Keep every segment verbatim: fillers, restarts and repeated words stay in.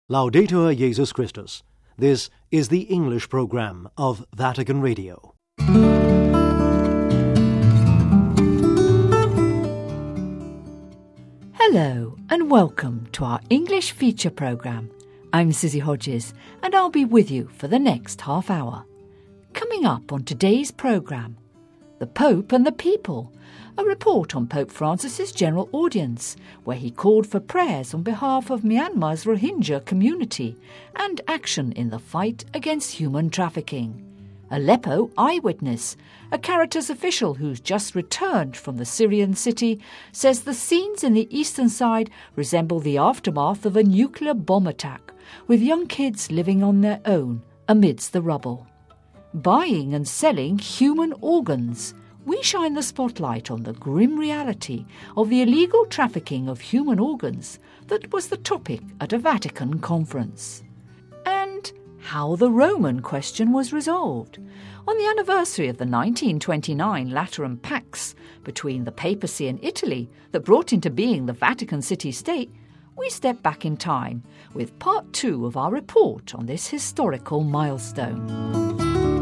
Laudetur Jesus Christus. This is the English program of Vatican Radio. Hello and welcome to our English feature programme. I'm Susie Hodges and I'll be with you for the next half hour. Coming up on today's programme, the Pope and the People, a report on Pope Francis's general audience, where he called for prayers on behalf of Myanmar's Rohingya community and action in the fight against human trafficking. Aleppo eyewitness, a Caritas official who's just returned from the Syrian city, says the scenes in the eastern side resemble the aftermath of a nuclear bomb attack, with young kids living on their own amidst the rubble. Buying and selling human organs, we shine the spotlight on the grim reality of the illegal trafficking of human organs that was the topic at a Vatican conference. And how the Roman question was resolved. On the anniversary of the nineteen twenty-nine Lateran Pax between the papacy and Italy that brought into being the Vatican city-state, we step back in time with part two of our report on this historical milestone.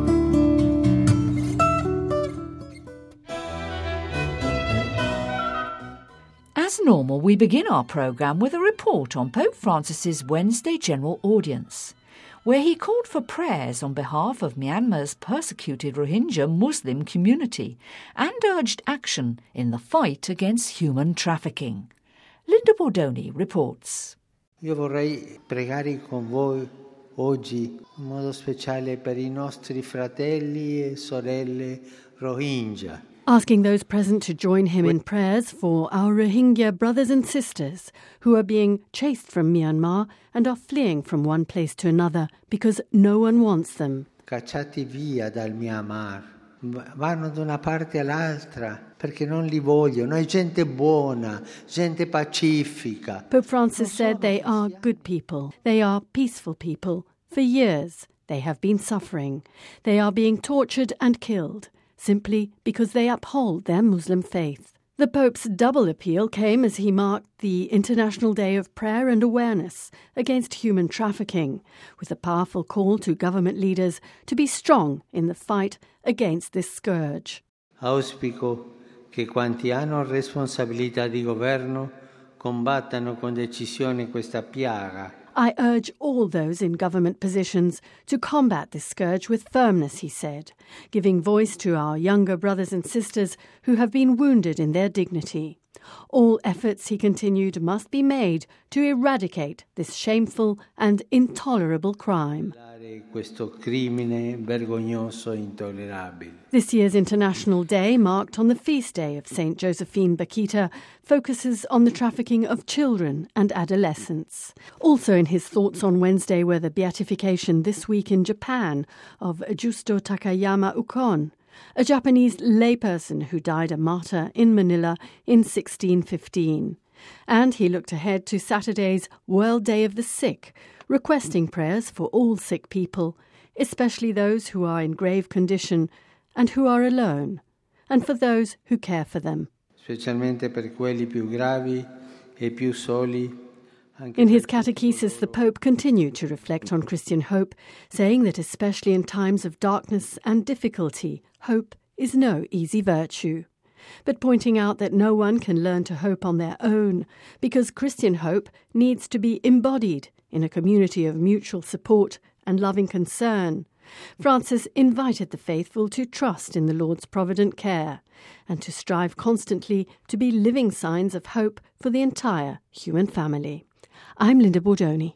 As normal, we begin our programme with a report on Pope Francis's Wednesday general audience, where he called for prayers on behalf of Myanmar's persecuted Rohingya Muslim community and urged action in the fight against human trafficking. Linda Bordoni reports. Io vorrei pregare con voi oggi in modo speciale per i nostri fratelli e sorelle Rohingya. Asking those present to join him in prayers for our Rohingya brothers and sisters who are being chased from Myanmar and are fleeing from one place to another because no one wants them. Cacciati via dal Myanmar, vanno da una parte all'altra perché non li vogliono, è gente buona, gente pacifica. Pope Francis said they are good people, they are peaceful people. For years they have been suffering. They are being tortured and killed, simply because they uphold their Muslim faith. The Pope's double appeal came as he marked the International Day of Prayer and Awareness against human trafficking, with a powerful call to government leaders to be strong in the fight against this scourge. Auspico che quanti hanno responsabilità di governo combattano con decisione questa piaga. I urge all those in government positions to combat this scourge with firmness, he said, giving voice to our younger brothers and sisters who have been wounded in their dignity. All efforts, he continued, must be made to eradicate this shameful and intolerable crime. Questo crimine vergognoso e intollerabile. This year's International Day, marked on the feast day of Saint Josephine Bakhita, focuses on the trafficking of children and adolescents. Also in his thoughts on Wednesday were the beatification this week in Japan of Justo Takayama Ukon, a Japanese layperson who died a martyr in Manila in sixteen fifteen. And he looked ahead to Saturday's World Day of the Sick, requesting prayers for all sick people, especially those who are in grave condition and who are alone, and for those who care for them. Specialmente per quelli più gravi e più soli. In his catechesis, the Pope continued to reflect on Christian hope, saying that especially in times of darkness and difficulty, hope is no easy virtue. But pointing out that no one can learn to hope on their own, because Christian hope needs to be embodied in a community of mutual support and loving concern. Francis invited the faithful to trust in the Lord's provident care and to strive constantly to be living signs of hope for the entire human family. I'm Linda Bordoni.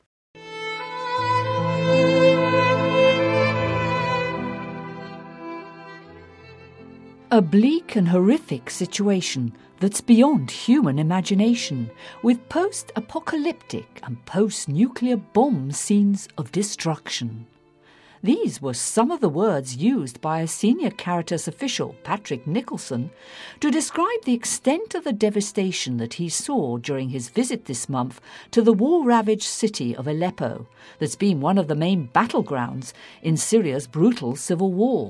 A bleak and horrific situation that's beyond human imagination, with post-apocalyptic and post-nuclear bomb scenes of destruction. These were some of the words used by a senior Caritas official, Patrick Nicholson, to describe the extent of the devastation that he saw during his visit this month to the war-ravaged city of Aleppo, that's been one of the main battlegrounds in Syria's brutal civil war.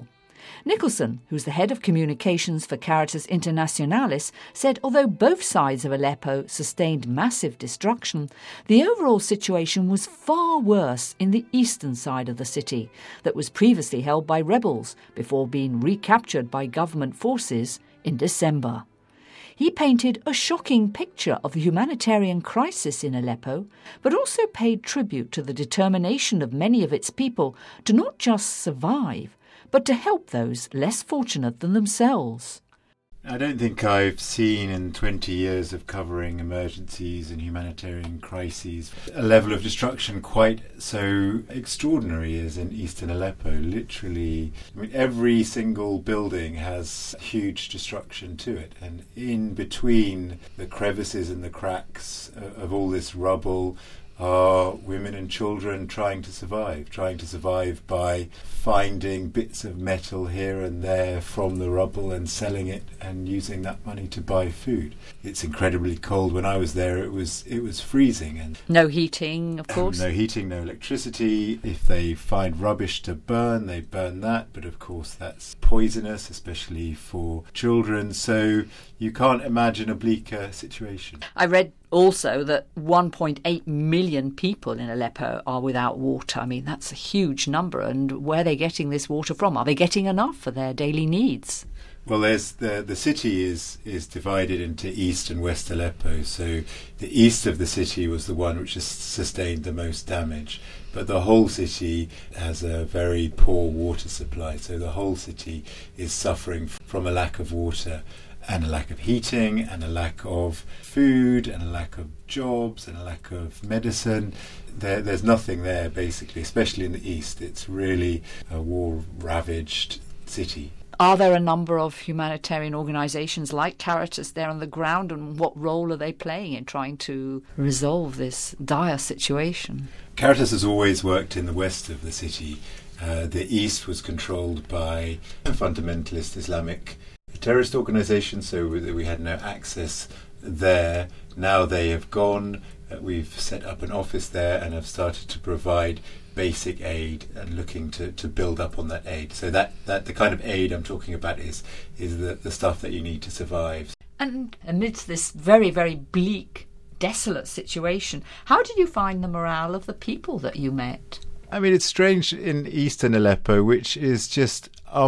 Nicholson, who's the head of communications for Caritas Internationalis, said although both sides of Aleppo sustained massive destruction, the overall situation was far worse in the eastern side of the city that was previously held by rebels before being recaptured by government forces in December. He painted a shocking picture of the humanitarian crisis in Aleppo, but also paid tribute to the determination of many of its people to not just survive, but to help those less fortunate than themselves. I don't think I've seen in twenty years of covering emergencies and humanitarian crises a level of destruction quite so extraordinary as in eastern Aleppo. Literally, I mean, every single building has huge destruction to it, and in between the crevices and the cracks of all this rubble are women and children trying to survive, trying to survive by finding bits of metal here and there from the rubble and selling it and using that money to buy food. It's incredibly cold. When I was there, it was it was freezing. And no heating, of course. No heating, no electricity. If they find rubbish to burn, they burn that. But of course, that's poisonous, especially for children. So you can't imagine a bleaker situation. I read also that one point eight million people in Aleppo are without water. I mean, that's a huge number. And where are they getting this water from? Are they getting enough for their daily needs? Well, there's the the city is is divided into East and West Aleppo. So the east of the city was the one which has sustained the most damage. But the whole city has a very poor water supply. So the whole city is suffering from a lack of water, and a lack of heating, and a lack of food, and a lack of jobs, and a lack of medicine. There, there's nothing there, basically, especially in the east. It's really a war-ravaged city. Are there a number of humanitarian organisations like Caritas there on the ground, and what role are they playing in trying to resolve this dire situation? Caritas has always worked in the west of the city. Uh, the east was controlled by a fundamentalist Islamic terrorist organisation, so we had no access there. Now they have gone. Uh, we've set up an office there and have started to provide basic aid and looking to, to build up on that aid. So that, that the kind of aid I'm talking about is is the, the stuff that you need to survive. And amidst this very, very bleak, desolate situation, how did you find the morale of the people that you met? I mean, it's strange in eastern Aleppo, which is just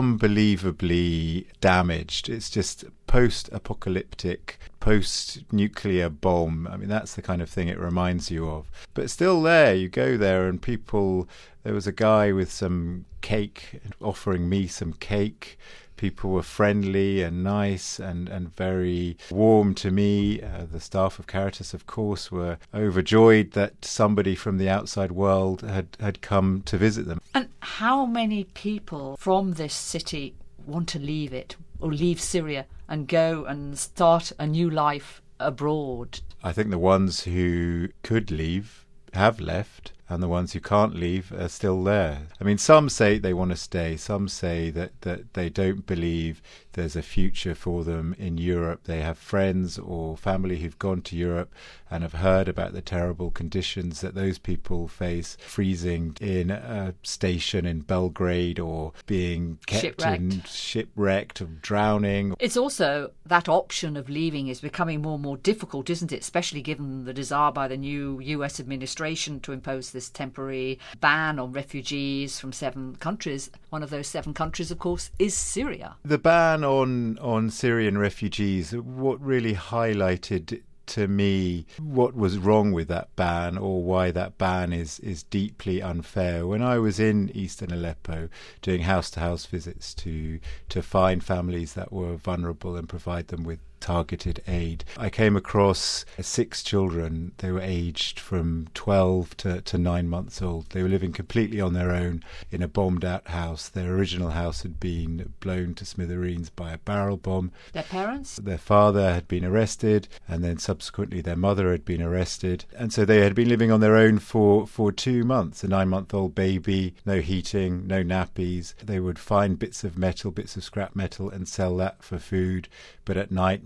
unbelievably damaged. It's just post-apocalyptic, post-nuclear bomb. I mean, that's the kind of thing it reminds you of. But still there, you go there and people, there was a guy with some cake offering me some cake. People were friendly and nice and, and very warm to me. Uh, the staff of Caritas, of course, were overjoyed that somebody from the outside world had, had come to visit them. And how many people from this city want to leave it or leave Syria and go and start a new life abroad? I think the ones who could leave have left, and the ones who can't leave are still there. I mean, some say they want to stay. Some say that, that they don't believe there's a future for them in Europe. They have friends or family who've gone to Europe and have heard about the terrible conditions that those people face, freezing in a station in Belgrade or being kept shipwrecked. in shipwrecked or drowning. It's also that option of leaving is becoming more and more difficult, isn't it? Especially given the desire by the new U S administration to impose this temporary ban on refugees from seven countries. One of those seven countries, of course, is Syria. The ban on, on Syrian refugees, what really highlighted to me what was wrong with that ban, or why that ban is, is deeply unfair. When I was in eastern Aleppo doing house-to-house visits to to find families that were vulnerable and provide them with targeted aid, I came across six children. They were aged from twelve to, to nine months old. They were living completely on their own in a bombed out house. Their original house had been blown to smithereens by a barrel bomb. Their parents? Their father had been arrested, and then subsequently their mother had been arrested. And so they had been living on their own for, for two months, a nine-month-old baby, no heating, no nappies. They would find bits of metal, bits of scrap metal, and sell that for food. But at night,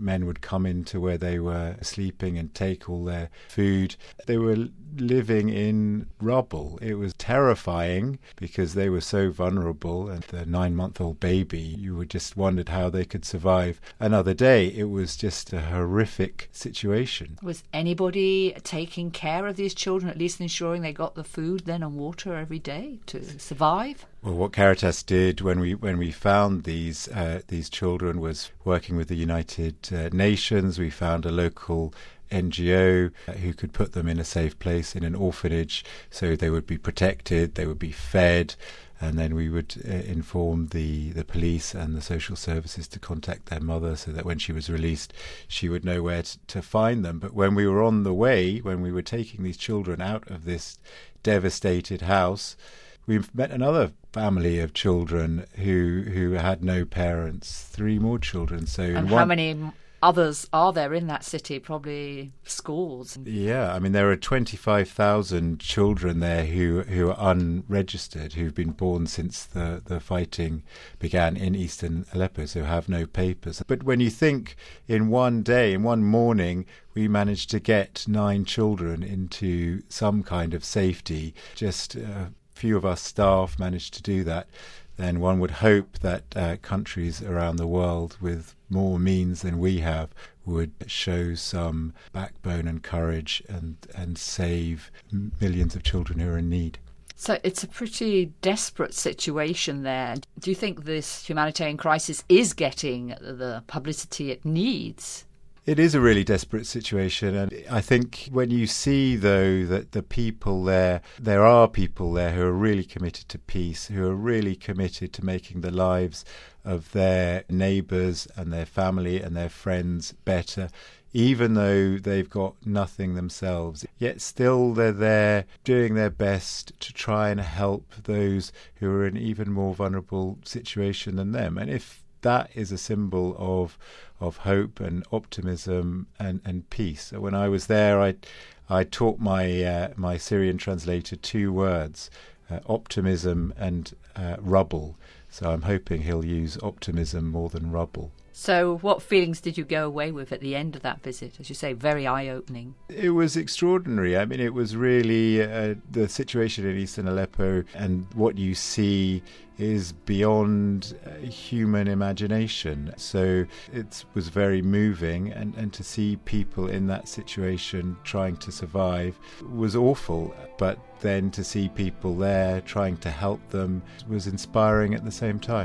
men would come into where they were sleeping and take all their food. They were living in rubble. It was terrifying because they were so vulnerable, and the nine-month-old baby, you would just wondered how they could survive another day. It was just a horrific situation. Was anybody taking care of these children, at least ensuring they got the food then and water every day to survive? Well, what Caritas did when we when we found these uh, these children was working with the United uh, Nations. We found a local N G O uh, who could put them in a safe place in an orphanage, so they would be protected, they would be fed, and then we would uh, inform the, the police and the social services to contact their mother so that when she was released, she would know where t- to find them. But when we were on the way, when we were taking these children out of this devastated house, we met another family of children who who had no parents, three more children. So and in how one, many others are there in that city? Probably scores. Yeah, I mean, there are twenty-five thousand children there who, who are unregistered, who've been born since the, the fighting began in eastern Aleppo, so have no papers. But when you think in one day, in one morning, we managed to get nine children into some kind of safety, just a few of our staff managed to do that, then one would hope that uh, countries around the world with more means than we have would show some backbone and courage and, and save millions of children who are in need. So it's a pretty desperate situation there. Do you think this humanitarian crisis is getting the publicity it needs? It is a really desperate situation, and I think when you see, though, that the people there, there are people there who are really committed to peace, who are really committed to making the lives of their neighbours and their family and their friends better, even though they've got nothing themselves. Yet still they're there doing their best to try and help those who are in an even more vulnerable situation than them. And if that is a symbol of of hope and optimism and, and peace. So when I was there, I I taught my uh, my Syrian translator two words, uh, optimism and uh, rubble. So I'm hoping he'll use optimism more than rubble. So what feelings did you go away with at the end of that visit? As you say, very eye-opening. It was extraordinary. I mean, it was really uh, the situation in eastern Aleppo, and what you see is beyond uh, human imagination. So it was very moving, and, and to see people in that situation trying to survive was awful. But then to see people there trying to help them was inspiring at the same time.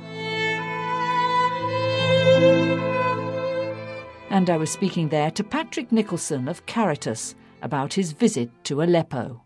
And I was speaking there to Patrick Nicholson of Caritas about his visit to Aleppo.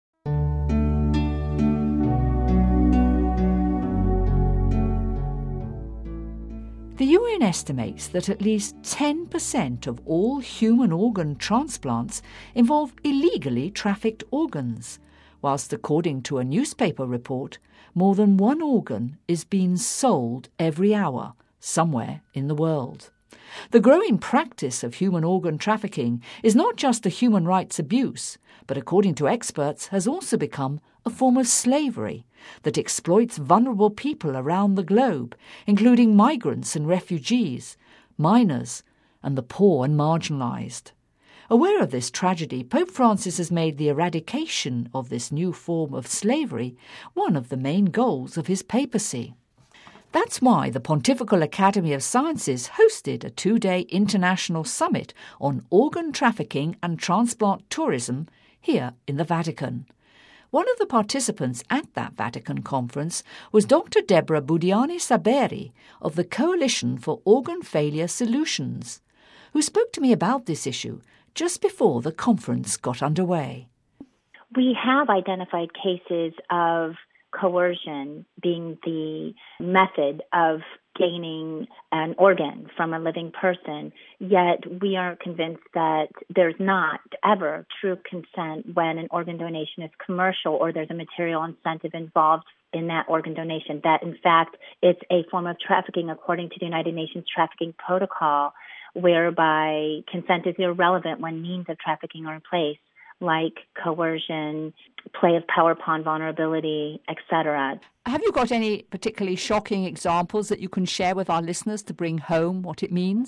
The U N estimates that at least ten percent of all human organ transplants involve illegally trafficked organs, whilst according to a newspaper report, more than one organ is being sold every hour somewhere in the world. The growing practice of human organ trafficking is not just a human rights abuse, but according to experts has also become a form of slavery that exploits vulnerable people around the globe, including migrants and refugees, minors, and the poor and marginalised. Aware of this tragedy, Pope Francis has made the eradication of this new form of slavery one of the main goals of his papacy. That's why the Pontifical Academy of Sciences hosted a two-day international summit on organ trafficking and transplant tourism here in the Vatican. One of the participants at that Vatican conference was Doctor Deborah Budiani Saberi of the Coalition for Organ Failure Solutions, who spoke to me about this issue just before the conference got underway. We have identified cases of coercion being the method of gaining an organ from a living person, yet we are convinced that there's not ever true consent when an organ donation is commercial or there's a material incentive involved in that organ donation, that in fact it's a form of trafficking according to the United Nations Trafficking Protocol, whereby consent is irrelevant when means of trafficking are in place, like coercion, play of power upon vulnerability, et cetera. Have you got any particularly shocking examples that you can share with our listeners to bring home what it means?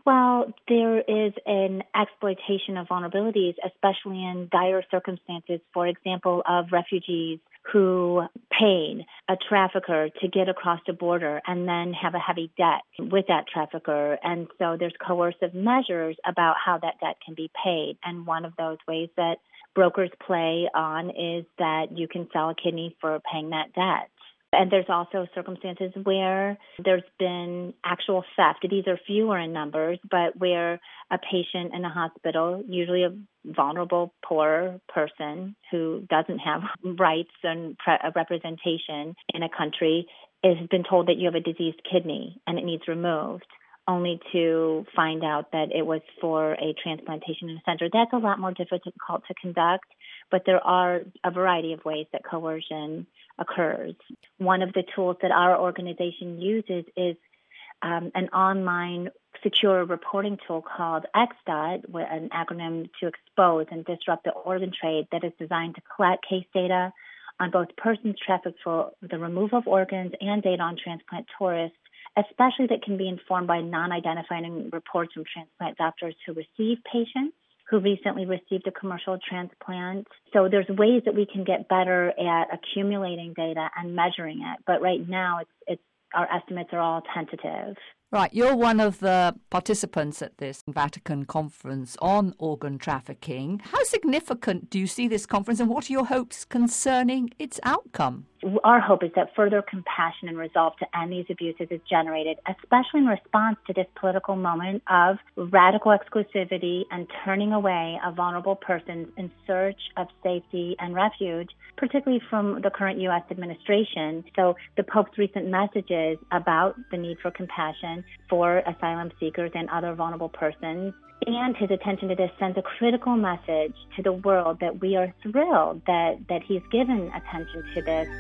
Well, there is an exploitation of vulnerabilities, especially in dire circumstances, for example, of refugees who paid a trafficker to get across the border and then have a heavy debt with that trafficker. And so there's coercive measures about how that debt can be paid. And one of those ways that brokers play on is that you can sell a kidney for paying that debt. And there's also circumstances where there's been actual theft. These are fewer in numbers, but where a patient in a hospital, usually a vulnerable, poor person who doesn't have rights and pre- representation in a country, has been told that you have a diseased kidney and it needs removed, only to find out that it was for a transplantation in a center. That's a lot more difficult to conduct, but there are a variety of ways that coercion occurs. One of the tools that our organization uses is um, an online secure reporting tool called X D O T, an acronym to expose and disrupt the organ trade, that is designed to collect case data on both persons trafficked for the removal of organs and data on transplant tourists, especially that can be informed by non-identifying reports from transplant doctors who receive patients who recently received a commercial transplant. So there's ways that we can get better at accumulating data and measuring it. But right now, it's, it's our estimates are all tentative. Right, you're one of the participants at this Vatican conference on organ trafficking. How significant do you see this conference, and what are your hopes concerning its outcome? Our hope is that further compassion and resolve to end these abuses is generated, especially in response to this political moment of radical exclusivity and turning away of vulnerable persons in search of safety and refuge, particularly from the current U S administration. So the Pope's recent messages about the need for compassion for asylum seekers and other vulnerable persons, and his attention to this sends a critical message to the world that we are thrilled that, that he's given attention to this.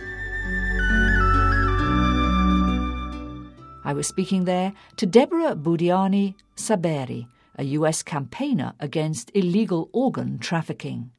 I was speaking there to Deborah Budiani Saberi, a U S campaigner against illegal organ trafficking.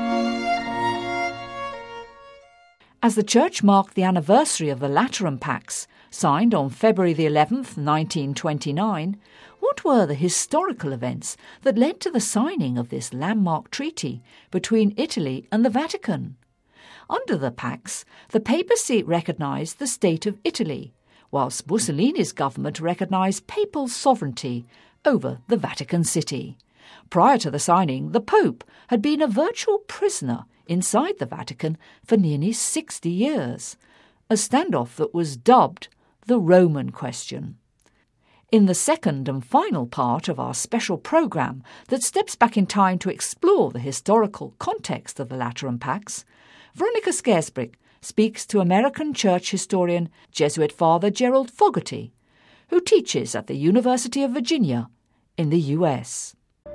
As the Church marked the anniversary of the Lateran Pacts, signed on February the eleventh, nineteen twenty-nine, what were the historical events that led to the signing of this landmark treaty between Italy and the Vatican? Under the Pacts, the papacy recognised the state of Italy, whilst Mussolini's government recognised papal sovereignty over the Vatican City. Prior to the signing, the Pope had been a virtual prisoner inside the Vatican for nearly sixty years, a standoff that was dubbed the Roman Question. In the second and final part of our special programme that steps back in time to explore the historical context of the Lateran Pacts, Veronica Scarisbrick speaks to American church historian Jesuit Father Gerald Fogarty, who teaches at the University of Virginia in the U S.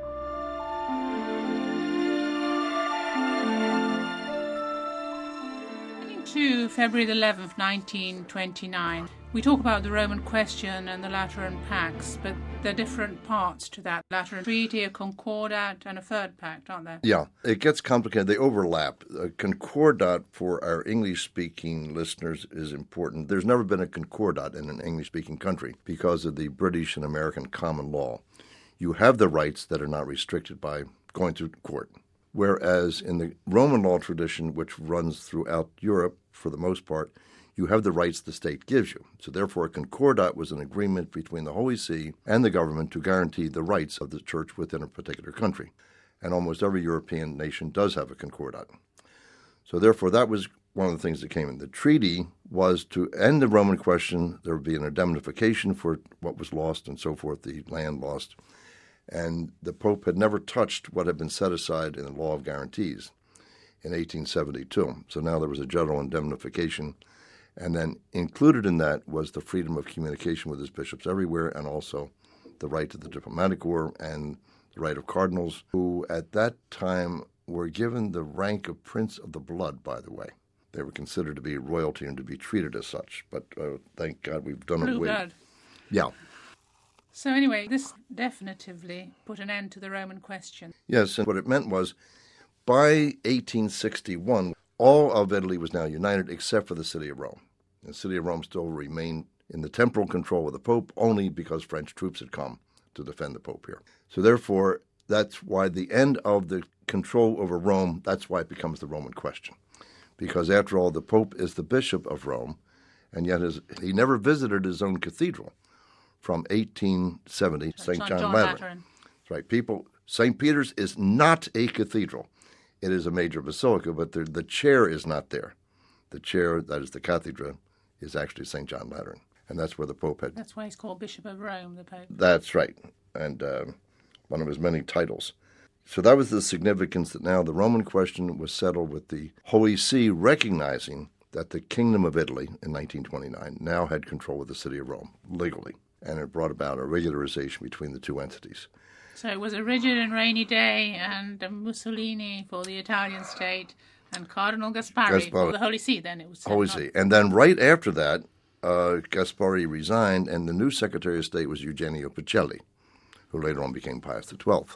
To February the eleventh, nineteen twenty-nine. We talk about the Roman Question and the Lateran Pacts, but there are different parts to that. Lateran Treaty, a Concordat, and a Third Pact, aren't there? Yeah, it gets complicated. They overlap. A Concordat for our English-speaking listeners is important. There's never been a Concordat in an English-speaking country because of the British and American common law. You have the rights that are not restricted by going to court. Whereas in the Roman law tradition, which runs throughout Europe for the most part, you have the rights the state gives you. So therefore, a concordat was an agreement between the Holy See and the government to guarantee the rights of the church within a particular country. And almost every European nation does have a concordat. So therefore, that was one of the things that came in. The treaty was to end the Roman question. There would be an indemnification for what was lost and so forth, the land lost. And the Pope had never touched what had been set aside in the Law of Guarantees in eighteen seventy-two. So now there was a general indemnification. And then included in that was the freedom of communication with his bishops everywhere, and also the right to the diplomatic corps and the right of cardinals, who at that time were given the rank of Prince of the Blood, by the way. They were considered to be royalty and to be treated as such. But uh, thank God we've done it. Blood. Yeah. So anyway, this definitively put an end to the Roman Question. Yes, and what it meant was by eighteen sixty-one, all of Italy was now united except for the city of Rome. The city of Rome still remained in the temporal control of the Pope only because French troops had come. to defend the Pope here. So therefore, that's why the end of the control over Rome, that's why it becomes the Roman question. Because after all, the Pope is the Bishop of Rome, and yet his, he never visited his own cathedral from eighteen seventy, Saint John, John Lateran. Lateran. That's right. People, Saint Peter's is not a cathedral. It is a major basilica, but the, the chair is not there. The chair, that is the cathedra, is actually Saint John Lateran. And that's where the Pope had... That's why he's called Bishop of Rome, the Pope. That's right. And uh, one of his many titles. So that was the significance that now the Roman question was settled with the Holy See recognizing that the Kingdom of Italy in nineteen twenty-nine now had control of the city of Rome, legally. And it brought about a regularization between the two entities. So it was a rigid and rainy day, and Mussolini for the Italian state, and Cardinal Gaspari, Gaspari for the Holy See. Then it was Holy See. And then right after that, uh, Gaspari resigned, and the new Secretary of State was Eugenio Pacelli, who later on became Pius the twelfth.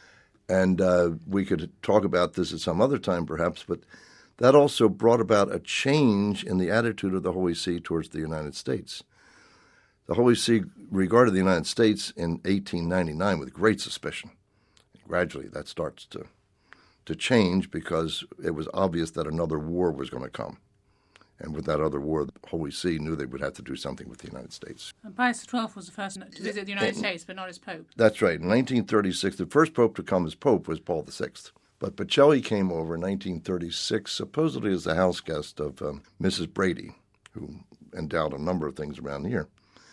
And uh, we could talk about this at some other time, perhaps, but that also brought about a change in the attitude of the Holy See towards the United States. The Holy See regarded the United States in eighteen ninety-nine with great suspicion. Gradually, that starts to to change because it was obvious that another war was going to come. And with that other war, the Holy See knew they would have to do something with the United States. And Pius the twelfth was the first to visit the United States, but not as Pope. That's right. In nineteen thirty-six, the first Pope to come as Pope was Paul the sixth. But Pacelli came over in nineteen thirty-six, supposedly as the house guest of um, Missus Brady, who endowed a number of things around here.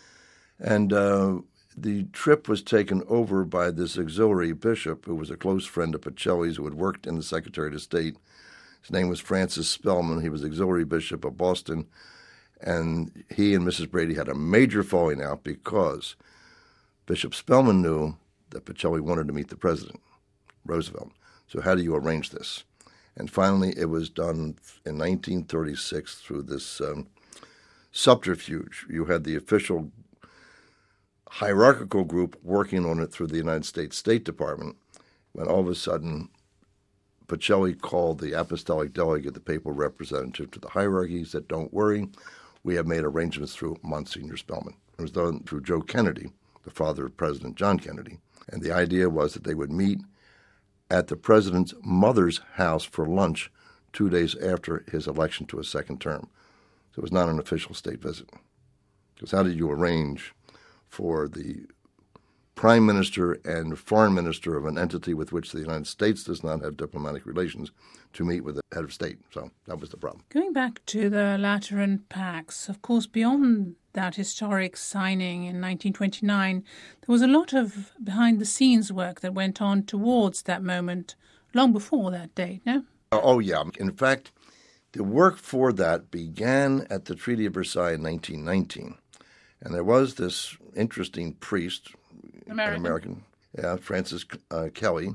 And uh, the trip was taken over by this auxiliary bishop who was a close friend of Pacelli's, who had worked in the Secretary of State. His name was Francis Spellman. He was auxiliary bishop of Boston. And he and Missus Brady had a major falling out because Bishop Spellman knew that Pacelli wanted to meet the president, Roosevelt. So how do you arrange this? And finally, it was done in nineteen thirty-six through this um, subterfuge. You had the official hierarchical group working on it through the United States State Department, when all of a sudden Pacelli called the apostolic delegate, the papal representative, to the hierarchy. He said, don't worry, we have made arrangements through Monsignor Spellman. It was done through Joe Kennedy, the father of President John Kennedy. And the idea was that they would meet at the president's mother's house for lunch two days after his election to a second term. So it was not an official state visit. Because how did you arrange for the prime minister and foreign minister of an entity with which the United States does not have diplomatic relations to meet with the head of state? So that was the problem. Going back to the Lateran Pax, of course, beyond that historic signing in nineteen twenty-nine, there was a lot of behind-the-scenes work that went on towards that moment long before that date, no? Oh, yeah. In fact, the work for that began at the Treaty of Versailles in nineteen nineteen. And there was this interesting priest, American, an American yeah, Francis uh, Kelly,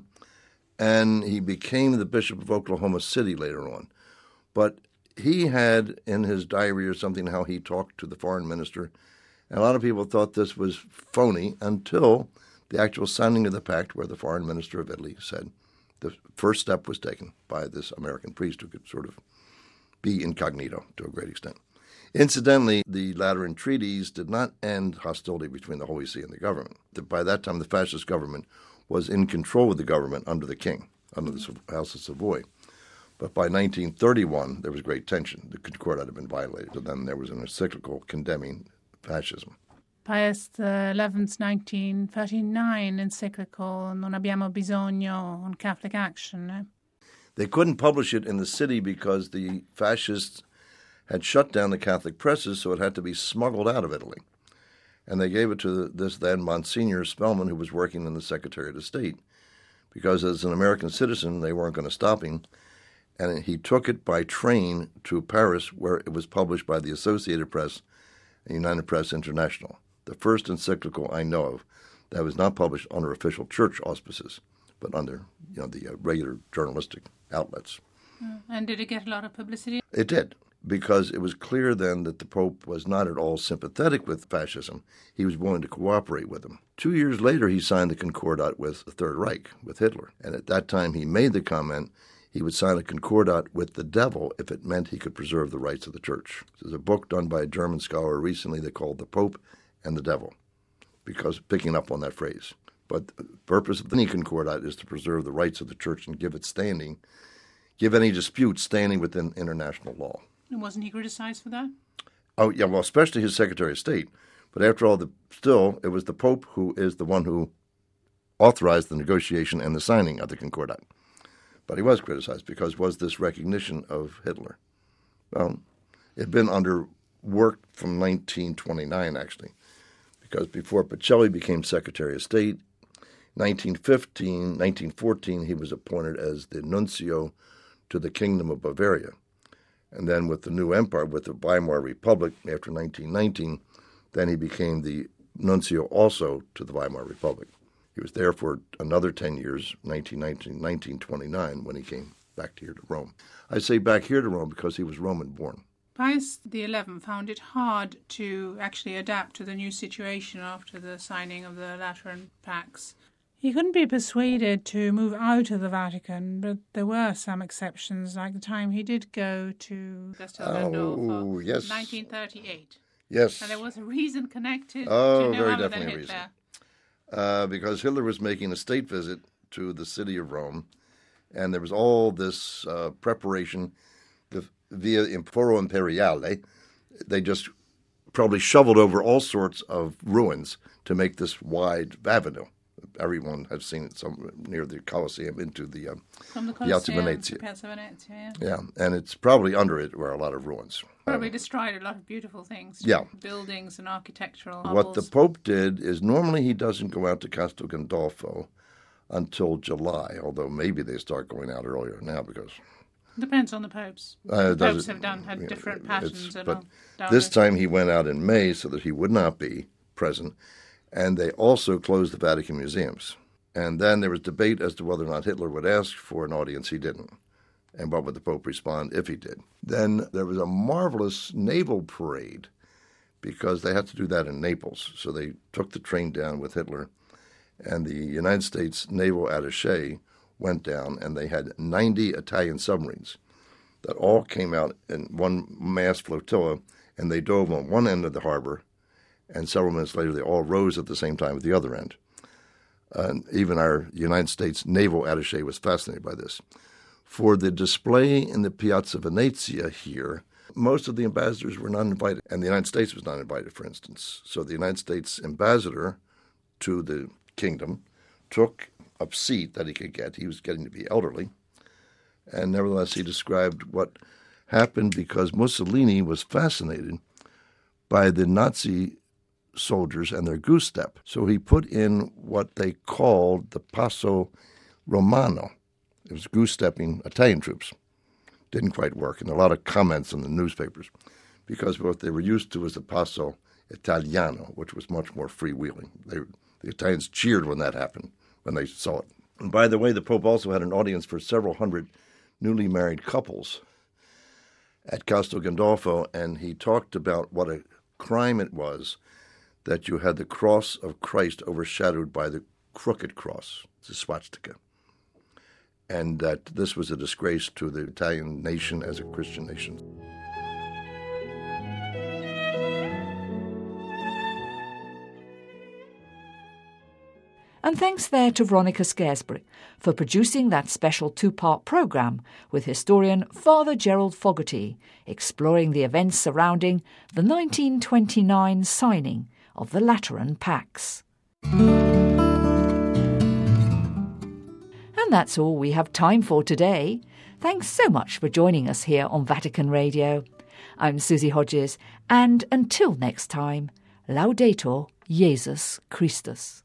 and he became the Bishop of Oklahoma City later on. But he had in his diary or something how he talked to the foreign minister, and a lot of people thought this was phony until the actual signing of the pact, where the foreign minister of Italy said the first step was taken by this American priest who could sort of be incognito to a great extent. Incidentally, the Lateran treaties did not end hostility between the Holy See and the government. By that time, the fascist government was in control of the government under the king, under the House of Savoy. But by nineteen thirty-one, there was great tension. The Concordat had been violated, and then there was an encyclical condemning fascism. Pius the eleventh's nineteen thirty-nine encyclical, Non abbiamo bisogno, on Catholic action, no? They couldn't publish it in the city because the fascists had shut down the Catholic presses, so it had to be smuggled out of Italy. And they gave it to this then Monsignor Spellman, who was working in the Secretariat of State, because as an American citizen, they weren't going to stop him. And he took it by train to Paris, where it was published by the Associated Press and United Press International, the first encyclical I know of that was not published under official church auspices, but under you know the uh, regular journalistic outlets. Uh, and did it get a lot of publicity? It did, because it was clear then that the Pope was not at all sympathetic with fascism. He was willing to cooperate with them. Two years later, he signed the Concordat with the Third Reich, with Hitler. And at that time, he made the comment he would sign a Concordat with the devil if it meant he could preserve the rights of the church. There's a book done by a German scholar recently they called The Pope and the Devil. because picking up on that phrase. But the purpose of any concordat is to preserve the rights of the church and give it standing, give any dispute standing within international law. And wasn't he criticized for that? Oh, yeah, well, especially his Secretary of State. But after all, the, still, it was the Pope who is the one who authorized the negotiation and the signing of the concordat. But he was criticized because was this recognition of Hitler. Well, it had been under work from nineteen twenty-nine, actually, because before Pacelli became Secretary of State, nineteen fifteen, nineteen fourteen, he was appointed as the nuncio to the Kingdom of Bavaria. And then with the new empire, with the Weimar Republic after nineteen nineteen, then he became the nuncio also to the Weimar Republic. He was there for another ten years, nineteen nineteen, nineteen twenty-nine, when he came back here to Rome. I say back here to Rome because he was Roman-born. Pius the eleventh found it hard to actually adapt to the new situation after the signing of the Lateran Pacts. He couldn't be persuaded to move out of the Vatican, but there were some exceptions, like the time he did go to Castel Gandolfo, Oh, yes. nineteen thirty-eight. Yes. And there was a reason connected Oh, to no very other definitely than a Hitler. reason. Uh, because Hitler was making a state visit to the city of Rome, and there was all this uh, preparation the, via Foro Imperiale. They just probably shoveled over all sorts of ruins to make this wide avenue. Everyone has seen it somewhere near the Colosseum into the uh, From the Piazza Colosseum Venezia. to Piazza Venezia, yeah. Yeah, and it's probably under it were a lot of ruins. Probably Um, destroyed a lot of beautiful things. Yeah. Buildings and architectural What the marvels. Pope did is normally he doesn't go out to Castel Gandolfo until July, although maybe they start going out earlier now because Depends on the popes. Uh, the does popes it- have done had yeah, different it's- patterns. And but all down this the- time he went out in May so that he would not be present, and they also closed the Vatican museums. And then there was debate as to whether or not Hitler would ask for an audience. He didn't. And what would the Pope respond if he did? Then there was a marvelous naval parade because they had to do that in Naples. So they took the train down with Hitler, and the United States naval attaché went down, and they had ninety Italian submarines that all came out in one mass flotilla, and they dove on one end of the harbor, and several minutes later they all rose at the same time at the other end. And even our United States naval attaché was fascinated by this. For the display in the Piazza Venezia here, most of the ambassadors were not invited, and the United States was not invited, for instance. So the United States ambassador to the kingdom took a seat that he could get. He was getting to be elderly. And nevertheless, he described what happened because Mussolini was fascinated by the Nazi soldiers and their goose step. So he put in what they called the Passo Romano. It was goose stepping Italian troops. Didn't quite work, and a lot of comments in the newspapers because what they were used to was the Passo Italiano, which was much more freewheeling. They, the Italians cheered when that happened, when they saw it. And by the way, the Pope also had an audience for several hundred newly married couples at Castel Gandolfo, and he talked about what a crime it was that you had the cross of Christ overshadowed by the crooked cross, the swastika, and that this was a disgrace to the Italian nation as a Christian nation. And thanks there to Veronica Scaresbury for producing that special two-part programme with historian Father Gerald Fogarty, exploring the events surrounding the nineteen twenty-nine signing of the Lateran Pacts. And that's all we have time for today. Thanks so much for joining us here on Vatican Radio. I'm Susie Hodges, and until next time, Laudetur Jesus Christus.